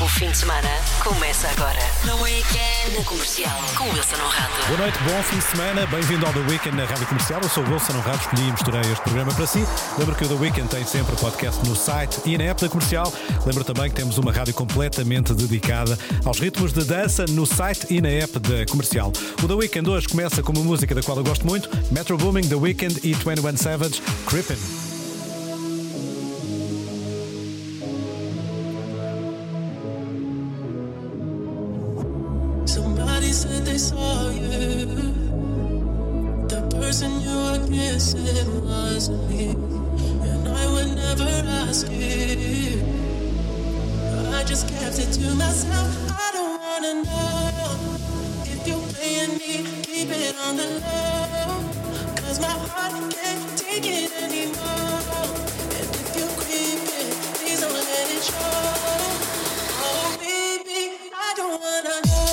O fim de semana começa agora. No Weekend, na Comercial, com Wilson Honrado. Boa noite, bom fim de semana. Bem-vindo ao The Weekend na Rádio Comercial. Eu sou o Wilson Honrado, escolhi e misturei este programa para si. Lembro que o The Weekend tem sempre podcast no site e na app da Comercial. Lembro também que temos uma rádio completamente dedicada aos ritmos de dança no site e na app da Comercial. O The Weekend hoje começa com uma música da qual eu gosto muito, Metro Booming, The Weeknd e 21 Savage, Creepin'. Somebody said they saw you. The person you were kissing wasn't me, and I would never ask you. I just kept it to myself. I don't wanna know if you're playing me. Keep it on the low, 'cause my heart can't take it anymore. And if you're creeping, please don't let it show. Oh baby, I don't wanna know.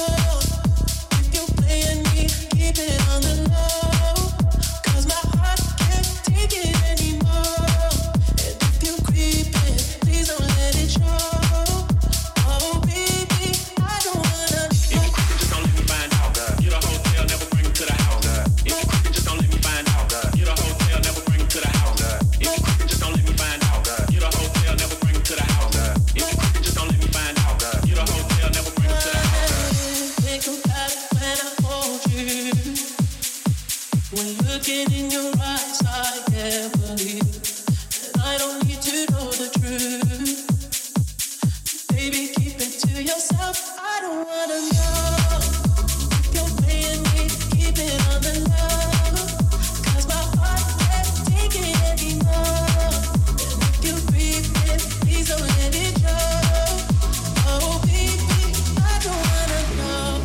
Keep it on the low, 'cause my heart can't take it anymore. And if you're creeping, please don't let it show. Oh baby, I don't wanna. If you're creeping, just don't let me find out. Get a hotel, never bring it to the house. If you're creeping, just don't let me find out. Get a hotel, never bring it to the house. If you're creeping, just don't let me find out. Get a hotel, never bring it to the house. If you're creeping, just don't let me find out. Get a hotel, never bring it to the house. Think about it when I hold you. When looking in your eyes, I can't believe, and I don't need to know the truth. Baby, keep it to yourself. I don't wanna know if you're playing me. Keep it on the low, 'cause my heart can't take it anymore. And if you're creeping, please don't let it show. Oh baby, I don't wanna know.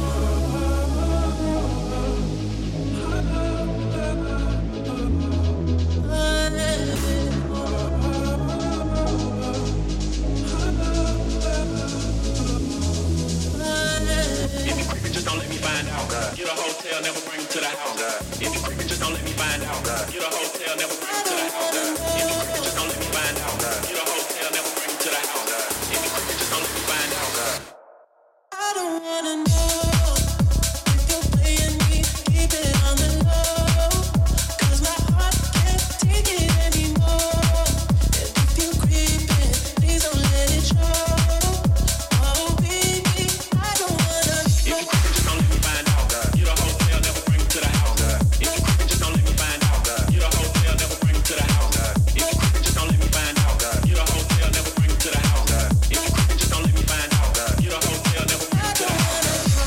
Get a hotel, never bring it to the house. If you creeping, just don't let me find out. Get a hotel, never bring it to the house. If you creeping, just don't let me find out. Get a hotel, never bring it to the house. If you creeping, just don't let me find out. I don't wanna know if you're playing me. Keep it on the low, 'cause my heart can't take it anymore. And if you're creeping, please don't let it show. Oh baby, I don't wanna. If you're creeping, just don't let me find out. Get a hotel, never bring it to the house. If you're creeping, just don't let me find out. Get a hotel, never bring it to the house. If you're creeping, just don't let me find out. Get a hotel, never bring it to the house. If you're creeping, just don't let me find out. Get a hotel, never bring it to the house.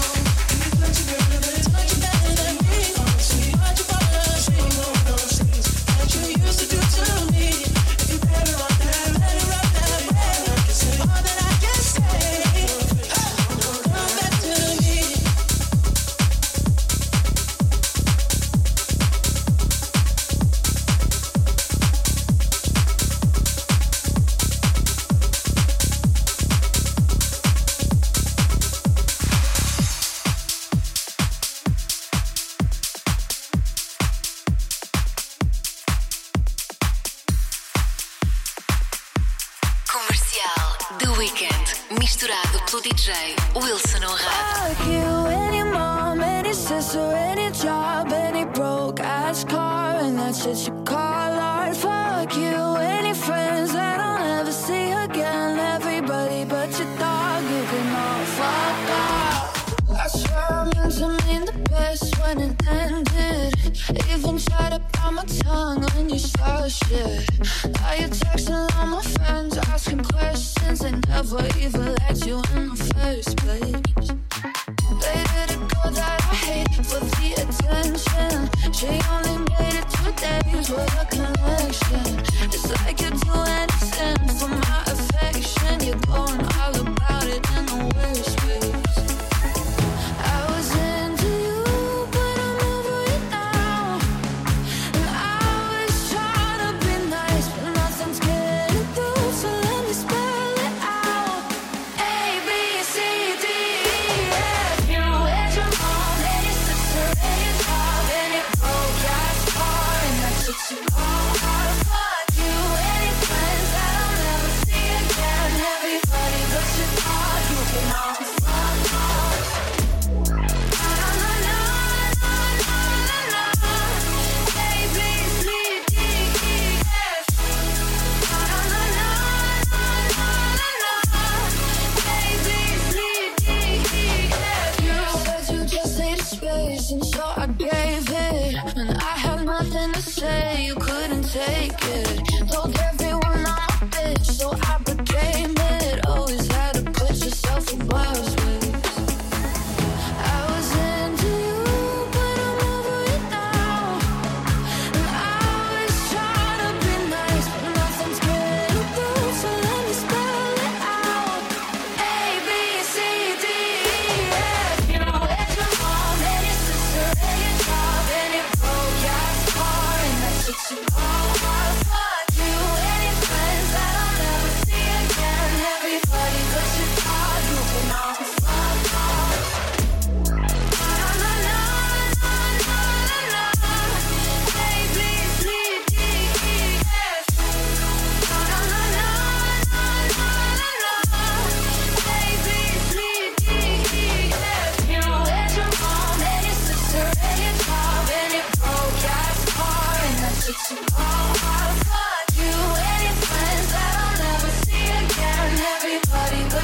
Misturado pelo DJ Wilson Honrado. Fuck you, any mom, any sister, any job, any broke ass car, and that's shit you call art. Fuck you, any friends that I'll never see again. Everybody but your dog, you can all fuck off. I swear I meant to mean the best when it ended. Even tried to bite my tongue when you saw shit. Now you're texting all my friends, asking questions. They never even let you in the first place. They did a girl that I hate for the attention. She only made it 2 days with a connection. It's like you'd do anything for my affection. You're going all about it in the worst ways. I was into you, but I'm over it now. And I was trying to be nice, but nothing's getting through. So let me spell it out. A, B, C, D, E.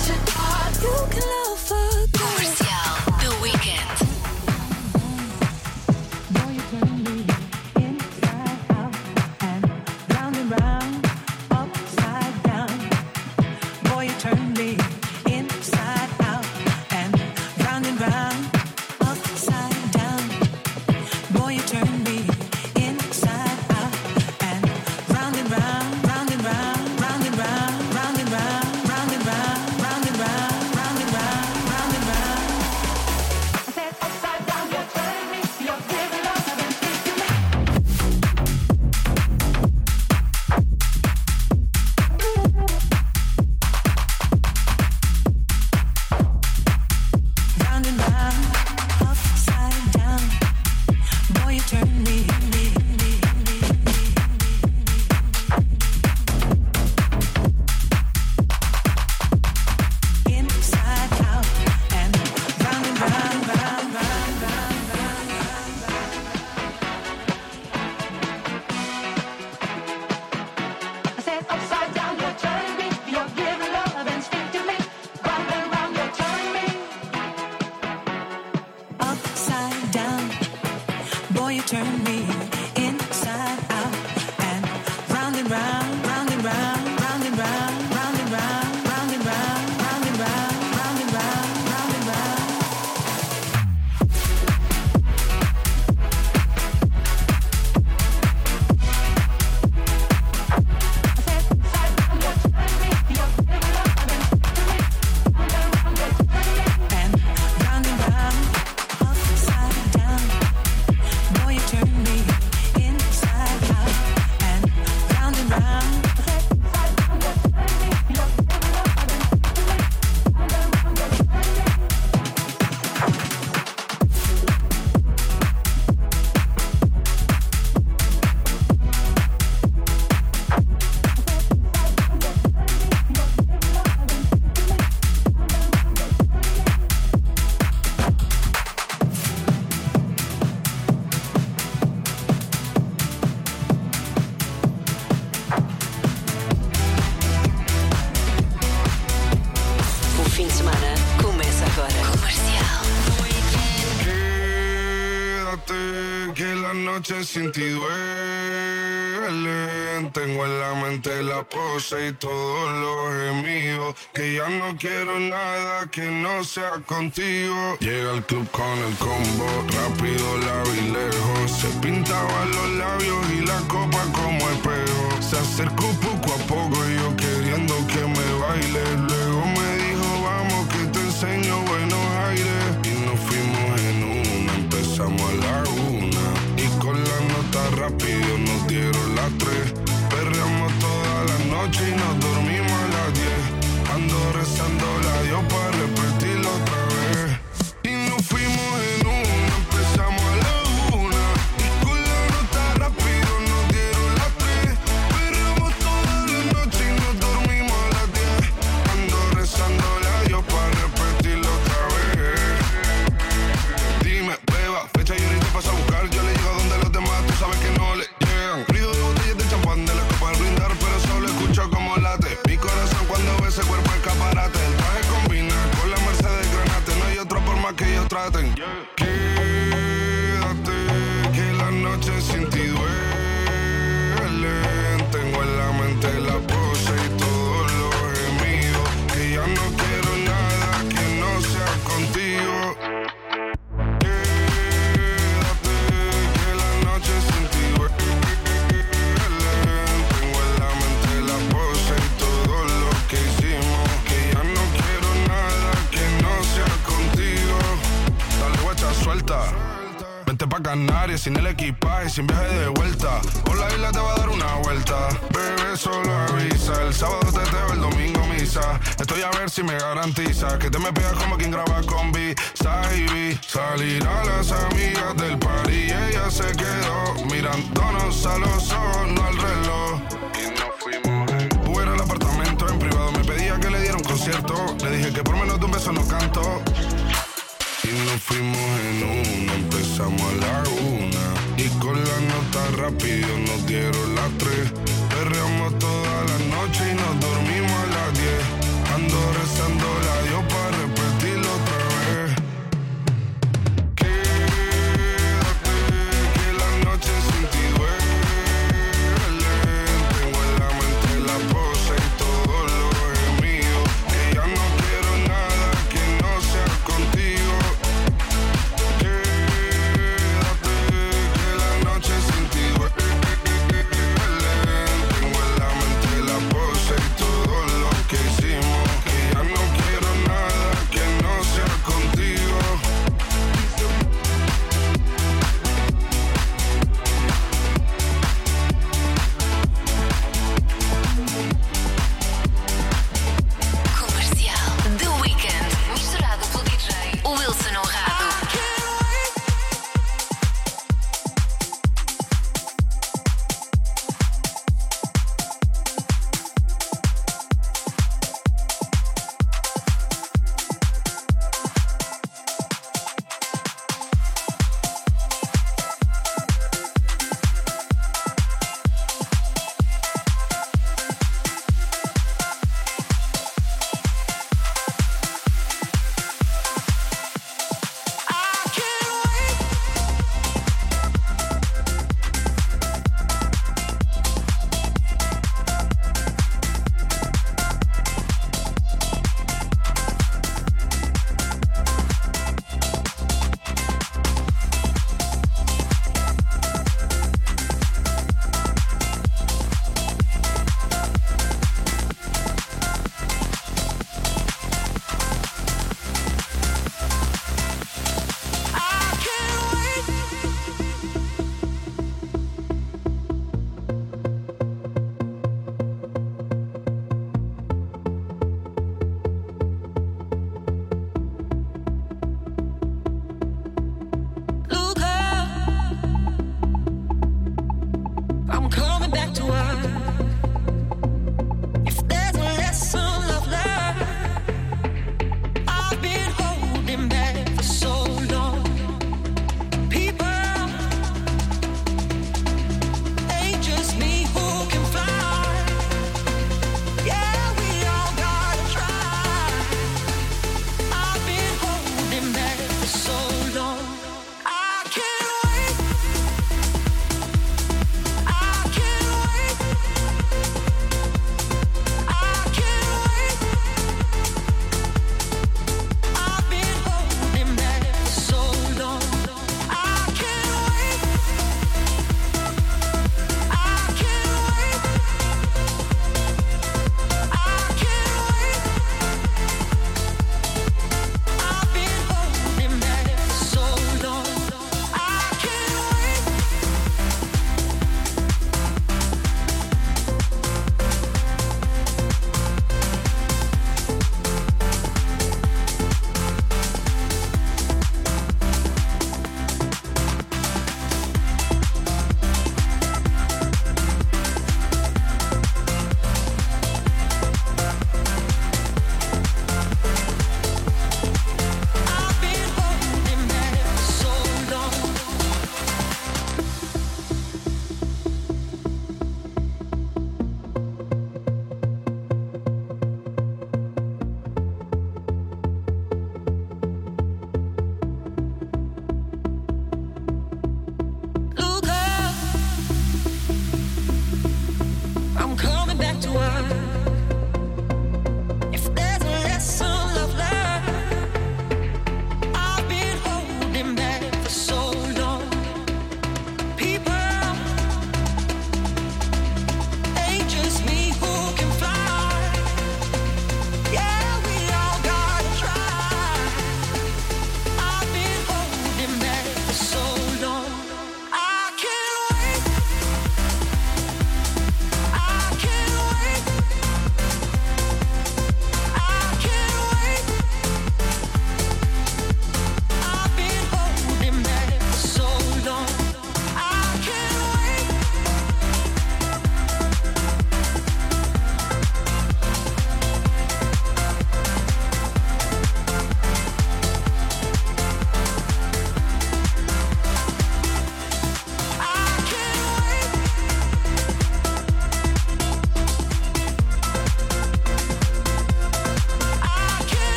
You can love fuck. Comercial. The Weeknd. Boy, you turn me inside out and round and round, upside down. Boy, you turn me inside out and round and round, upside down. Boy, you turn me inside out and round and round, round and round, round and round, round and round, round and round, round and round, round and round, round and round. I said upside down, you're turning me, you're giving love and taking me. Round and round, upside down. Boy, you turn me. Inside out and round and round, round, round, round, round, I said upside down, you're turning me. You're giving love and speak to me. Round and round, you're turning me. Upside down, boy, you turn me inside out and round and round, round and round, round and round, round and round, round and round, round and round, round and round, round and round. I said upside down, you're turning me. You're giving love and speak to me. And round and round, upside down. Boy, you turn me inside out and round and round. Upside down, you're turning me. You're giving love and speak to me. O fim de semana começa agora. Comercial. Quédate, que la noche sin ti duele. Tengo en la mente la pose y todos los gemidos. Que ya no quiero nada que no sea contigo. Llega al club con el combo, rápido la vi lejos. Se pintaban los labios y la copa como espejo. Se acercó poco a poco y yo queriendo que me baile. Luego me dijo, vamos que te enseño buenos aires. Y nos fuimos en una, empezamos a la 1. Y con la nota rápido nos dieron las 3. Perreamos toda la noche y nos dormimos a las 10. Ando rezando la Dios para repetirlo otra vez. Y nos fuimos en una, empezamos a la 1. Y con la nota rápido nos dieron las 3. Perreamos toda la noche y nos dormimos a las 10. Ando rezando la Dios para repetirlo otra vez. Dime, beba, fecha y ahorita paso a buscar. Yo le llego a donde los demás, tú sabes que no le llegan. Río de botellas de champán de la copa al brindar, pero solo escucho como late. Mi corazón cuando ve ese cuerpo escaparate. El traje combina con la Mercedes Granate. No hay otro por más que ellos traten. Quédate, que la noche sin ti duele. Tengo en la mente la pose y todos los gemidos. Que ya no quiero nada que no sea contigo. Quédate, que la noche sin ti duele. Tengo en la mente la pose y todo lo que hicimos. Que ya no quiero nada que no sea contigo. Dale guacha suelta. Vente pa' Canarias sin el equipaje, sin viaje de vuelta. Por la isla te va a dar una vuelta. Bebé, solo avisa. El sábado teteo, el domingo misa. Estoy a ver si me garantiza que te me pegas como quien graba con B-Side. Salir a las amigas del party y ella se quedó mirándonos a los ojos, no al reloj. Y nos fuimos fuera al apartamento en privado. Me pedía que le diera un concierto. Le dije que por menos de un beso no canto. Y nos fuimos en una, empezamos a la 1. Y con la nota rápido nos dieron las 3. Perreamos toda la noche y nos dormimos a las 10. Ando rezando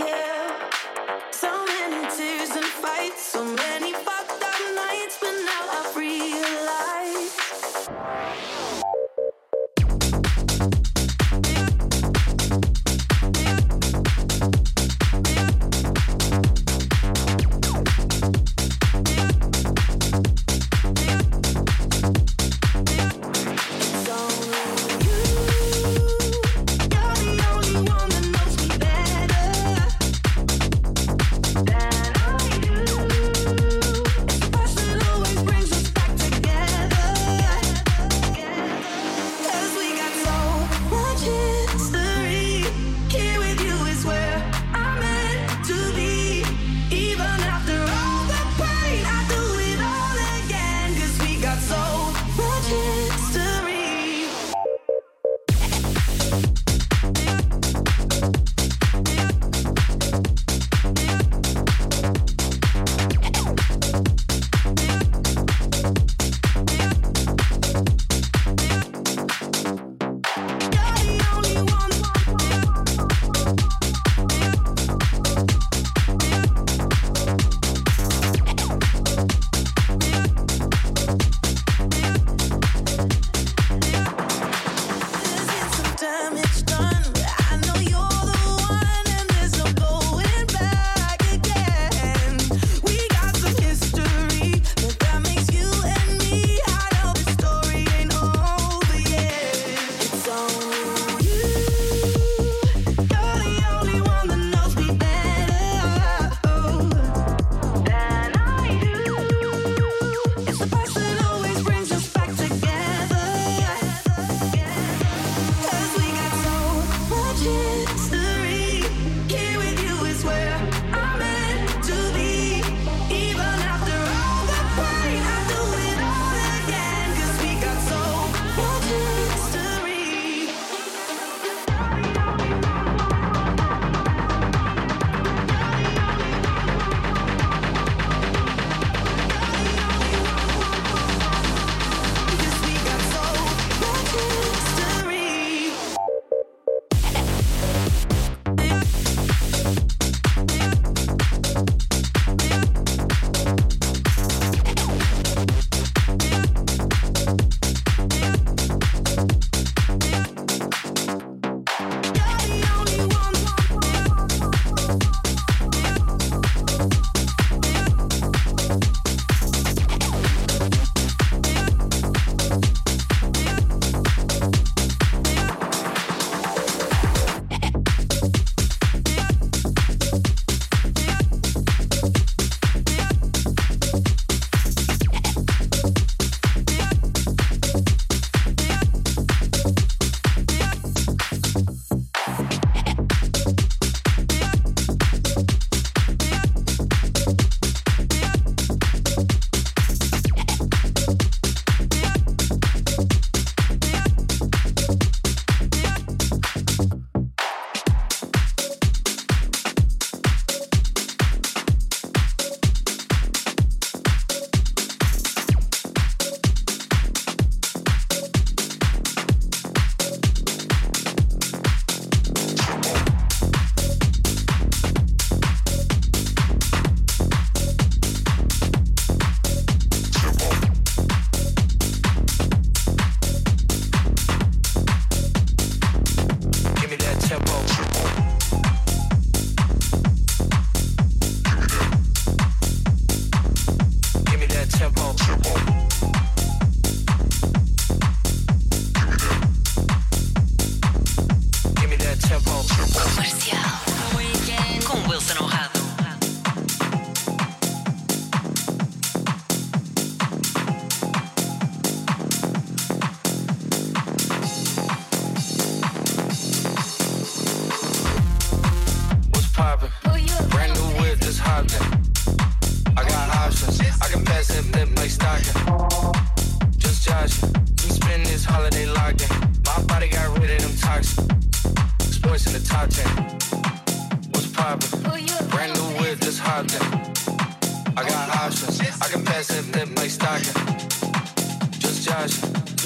yeah. So many tears and fights, so many fucked up nights, but now I've realized.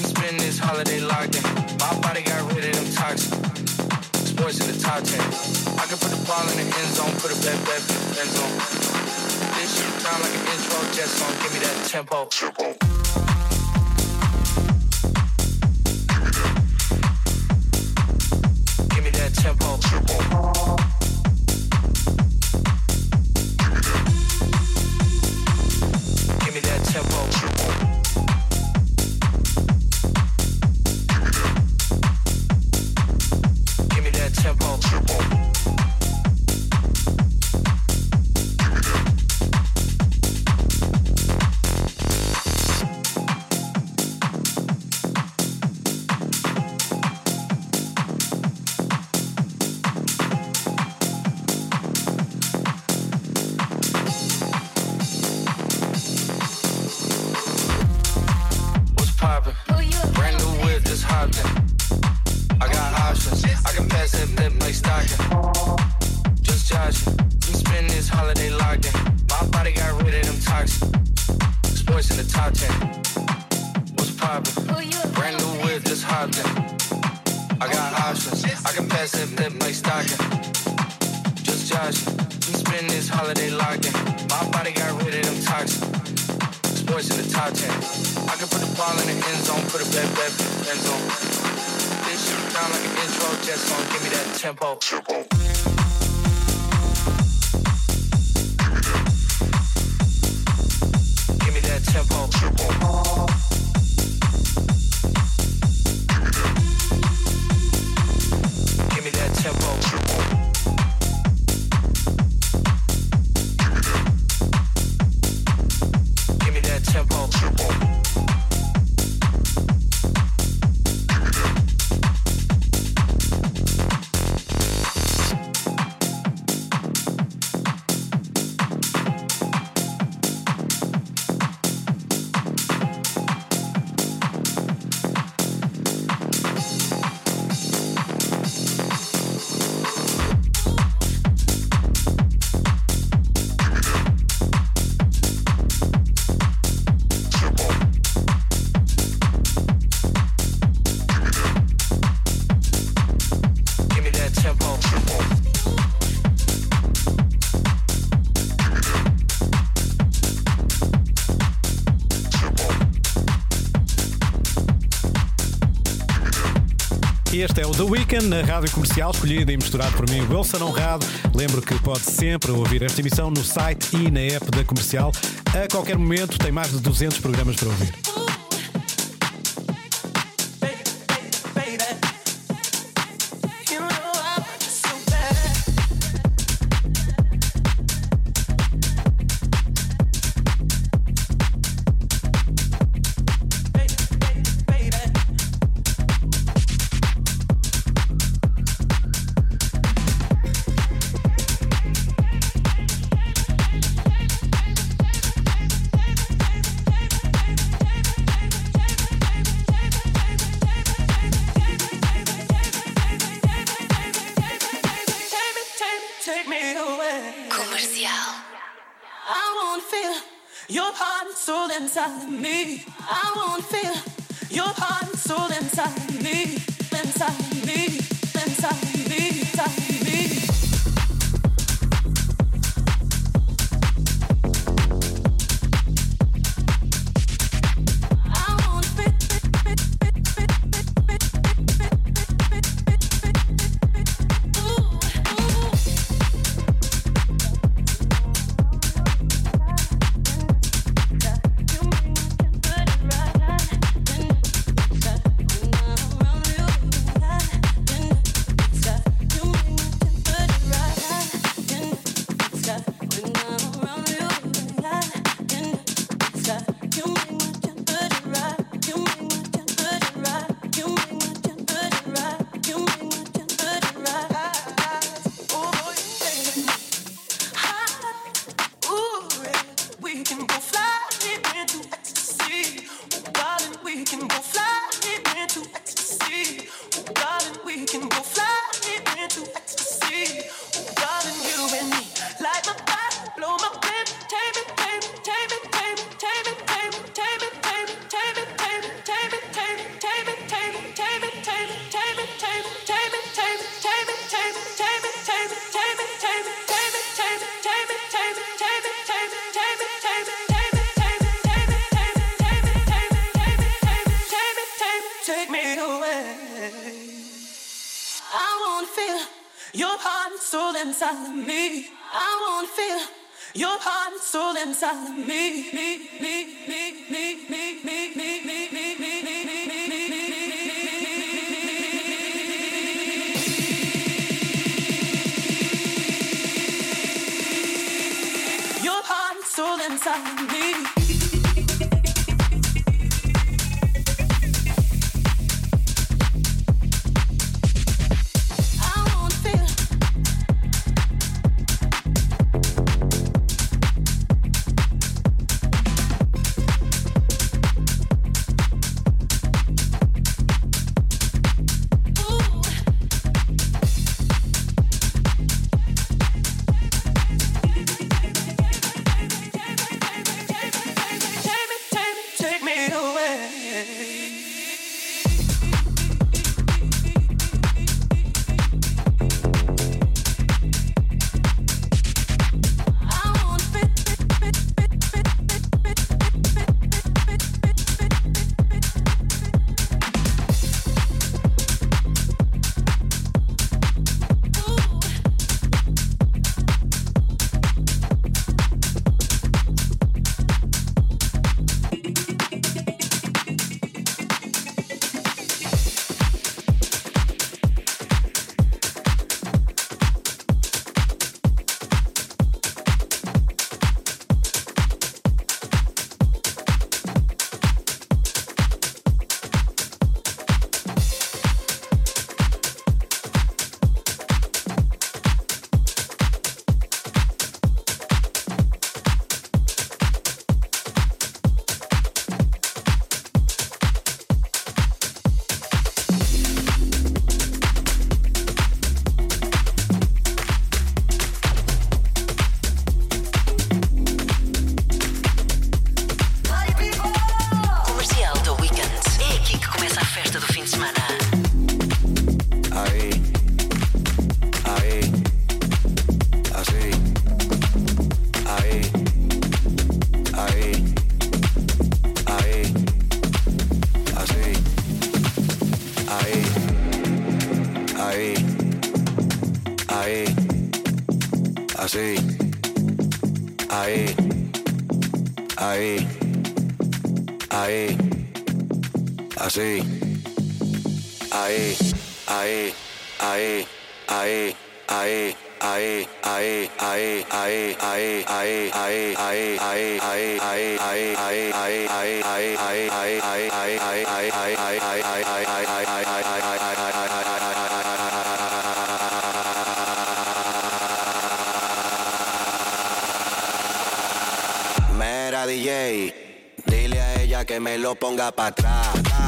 Holiday locked in. My body got rid of them toxins. Sports in the top 10. I can put the ball in the end zone, put it back in the end zone. This shit sound like an intro jet song. Give me that tempo. Give me that tempo. Give me that tempo. Give me that tempo. Este é o The Weekend na Rádio Comercial, escolhido e misturado por mim, Wilson Honrado. Lembro que pode sempre ouvir esta emissão no site e na app da Comercial. A qualquer momento tem mais de 200 programas para ouvir. Inside of me, I wanna feel your heart and soul inside of me, inside of me, inside of me, inside of me. You soul inside of me. I wanna feel your heart and soul inside of me. Your heart and soul inside of me. Así, ahí, ahí, ahí, así, ahí, ahí, ahí, ahí, ahí. Ahí, ahí, ahí, ahí, ahí, ahí, ahí, ahí, ahí, ahí, ahí, ahí, ahí, ahí, ahí, ahí, ahí, Mira DJ, dile a ella que me lo ponga para atrás.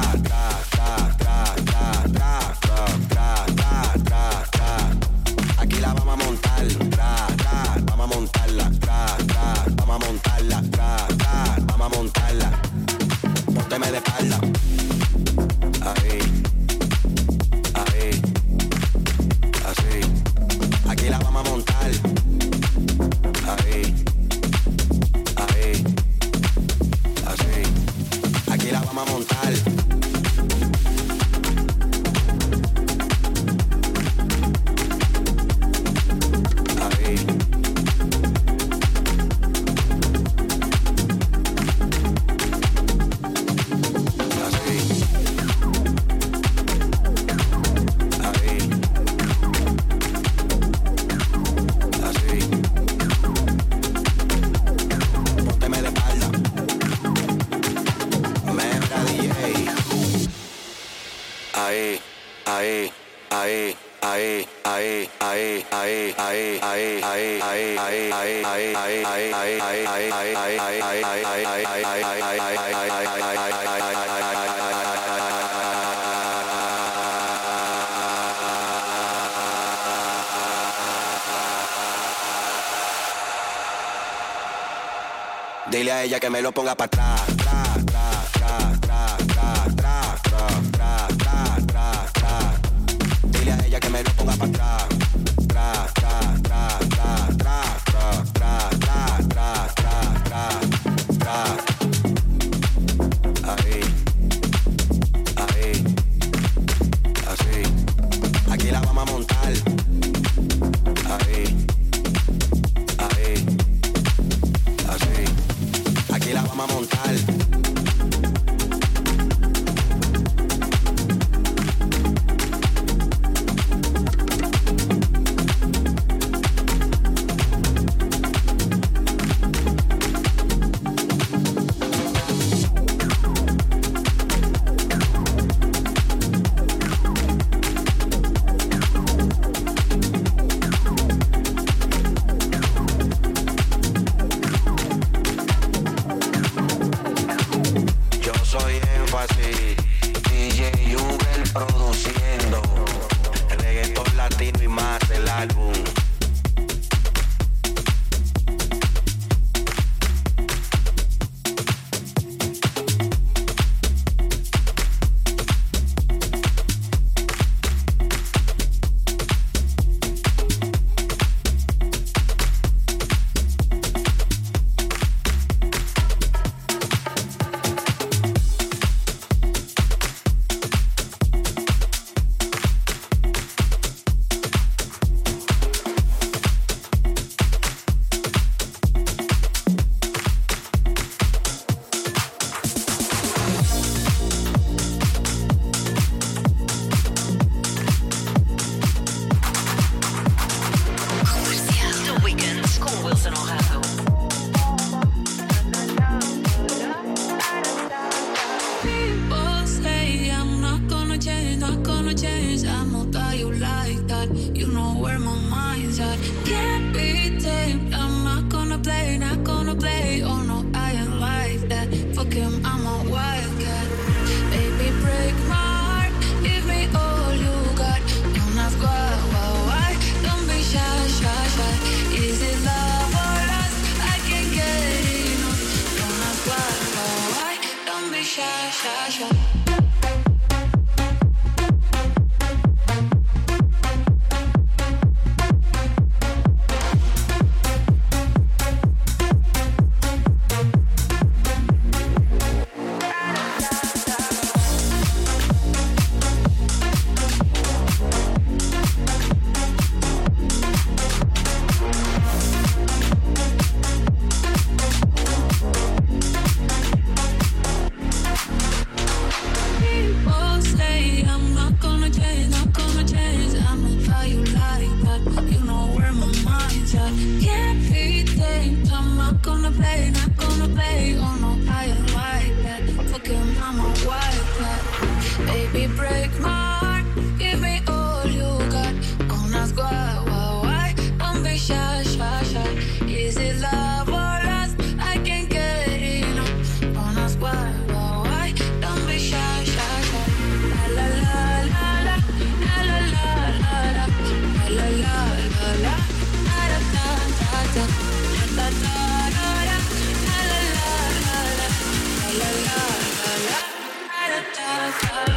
Aquí la vamos a montar, vamos a montarla, vamos a montarla, vamos a montarla. Pónteme de espalda. Ahí, ahí, así. Aquí la vamos a montar. Ahí, ahí, así. Aquí la vamos a montar. Dile a ella que me lo ponga para atrás. Dile a ella que me lo ponga para atrás. Ahí, ahí, así. Aquí la vamos a montar. gonna pay, not gonna pay. Oh no, I ain't like that. Fucking mama, white cat. Baby, break my heart. Give me all you got. Don't ask why. Don't be shy, shy, shy. Is it love or lust? I can't get enough. Don't ask why. Don't be shy, shy, shy. La la la la la la la la la la la la la la da da da da da da da la la la la la la la la da da da.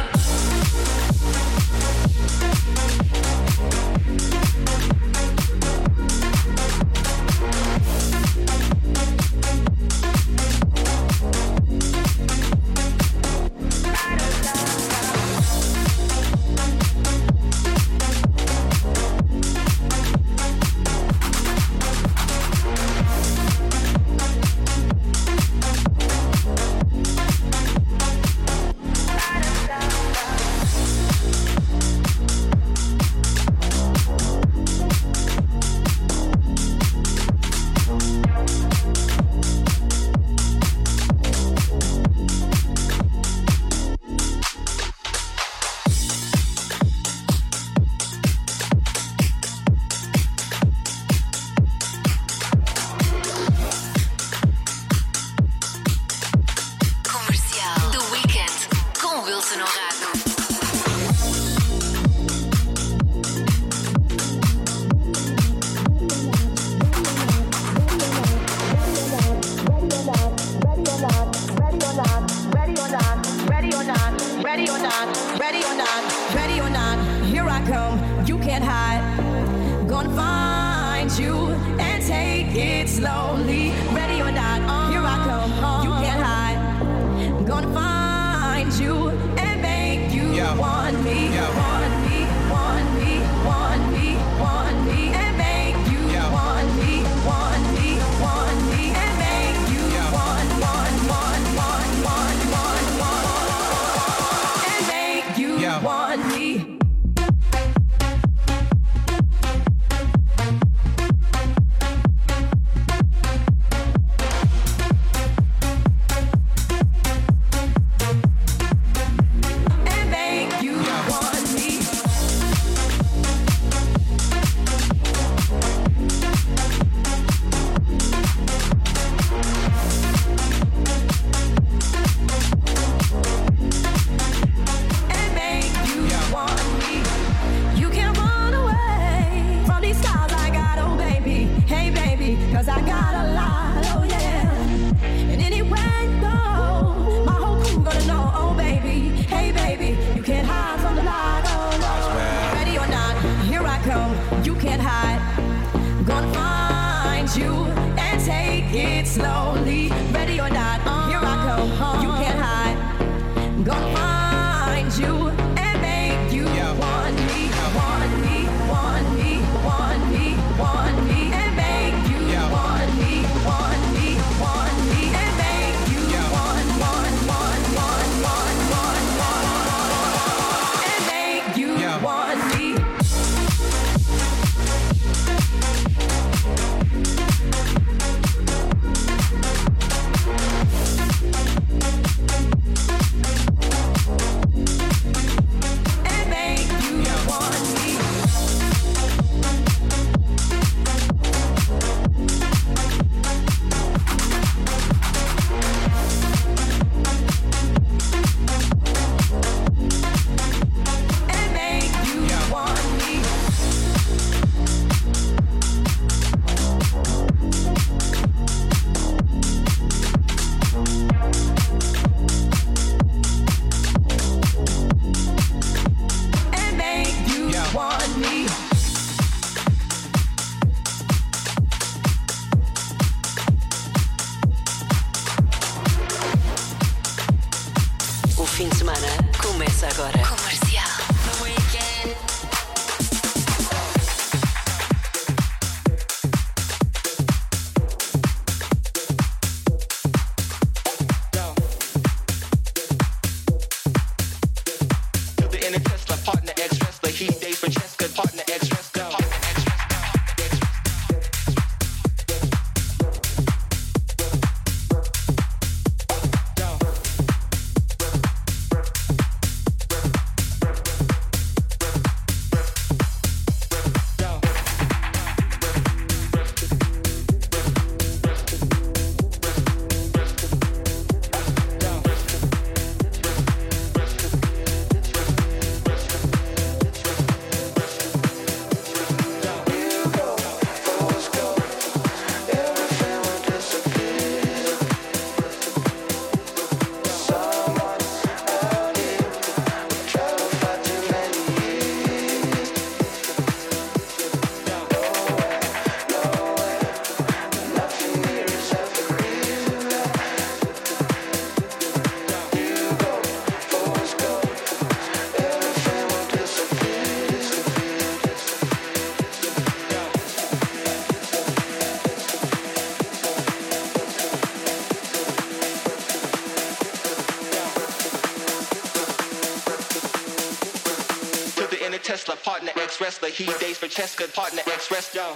Tesla, partner, ex-wrestler. He dates for Cheska, partner, ex-wrestler.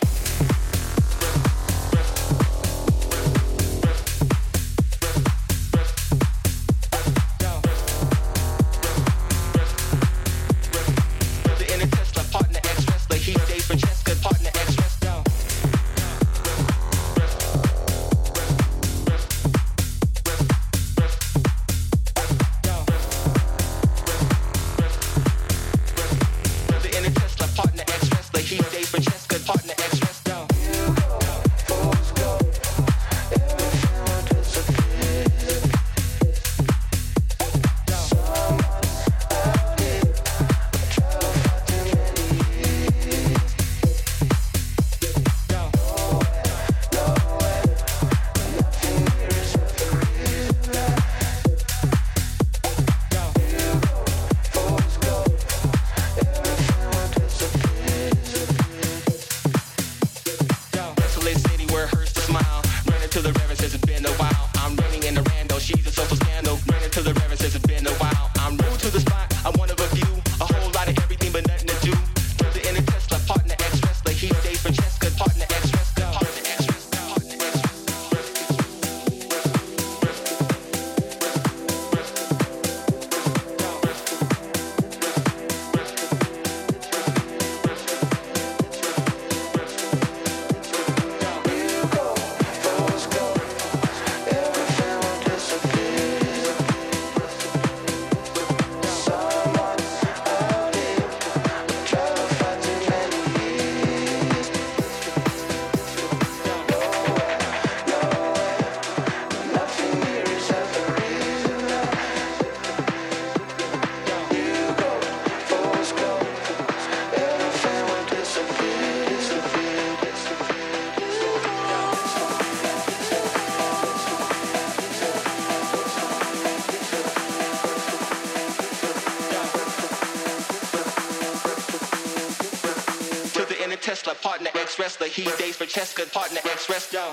Tesla, partner, ex-wrestler. He dates for Cheska, partner, ex-wrestler.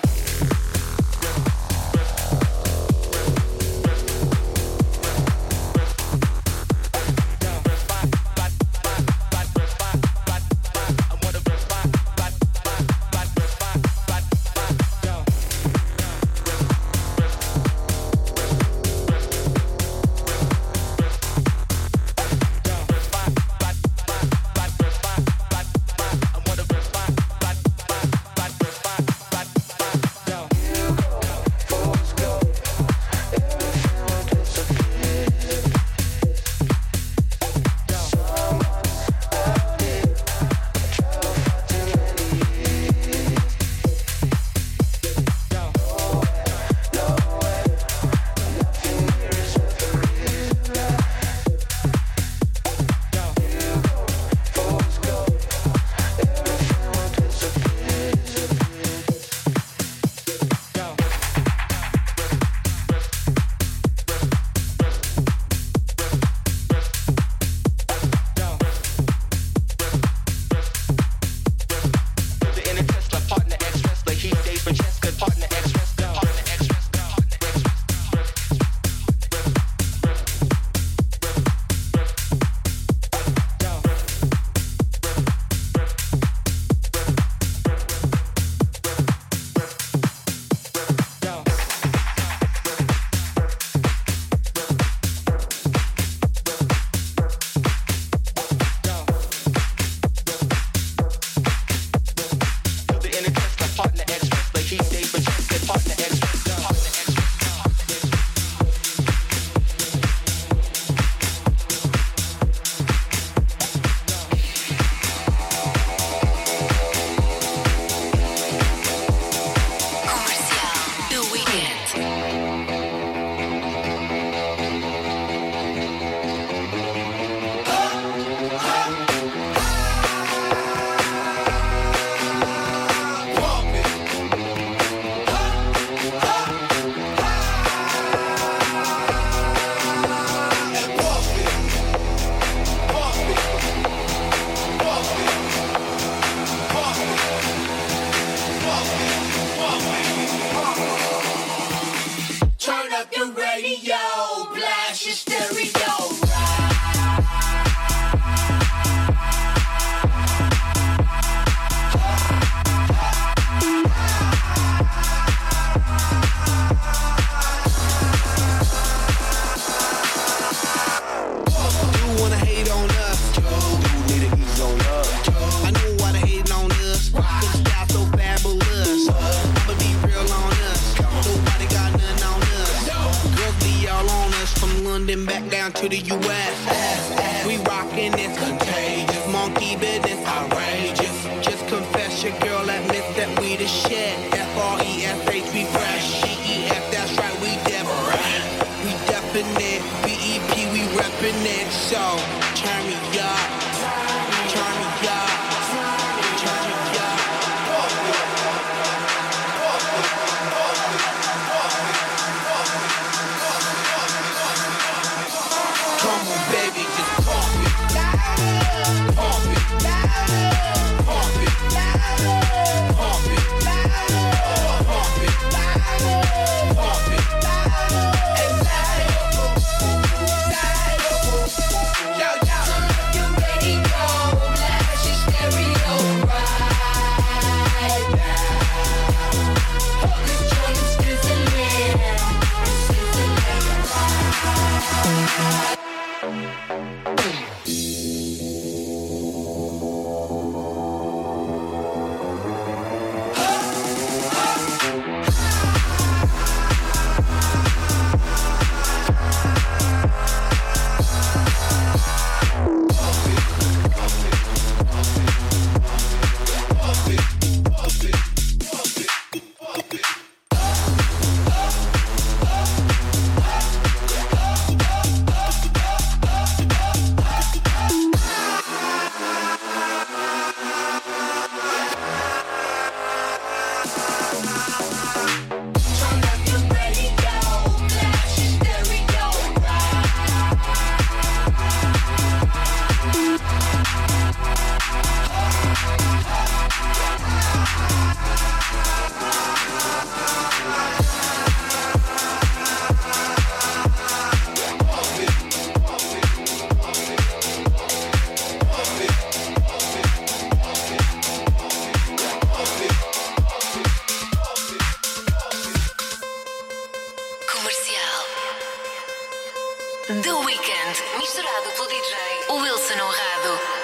to the U.S. We rockin' this contagious, monkey business outrageous. Just confess your girl admits that we the shit. F-R-E-S-H, we fresh. G-E-F, that's right, we different. We definite, B-E-P, we reppin' it. So, turn me up, turn me up, turn me up. Come on, baby, just pump it, pump it, pump it, pump it, pump it, pump it, excitable, yo, yo. You ready, go, blast your stereo right now. Oh, this joint is sizzling, sizzling. The Weeknd, misturado pelo DJ Wilson Honrado.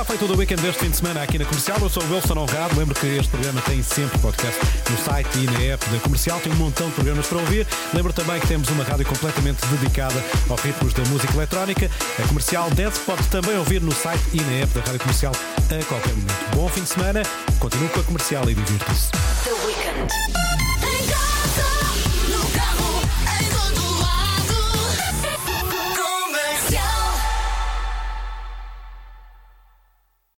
feito o The Weekend deste fim de semana aqui na Comercial. Eu sou o Wilson Honrado. Lembro que este programa tem sempre podcast no site e na app da Comercial. Tem um montão de programas para ouvir. Lembro também que temos uma rádio completamente dedicada aos ritmos da música eletrónica. A Comercial Dance pode também ouvir no site e na app da Rádio Comercial a qualquer momento. Bom fim de semana. Continue com a Comercial e divirta-se. The Weekend.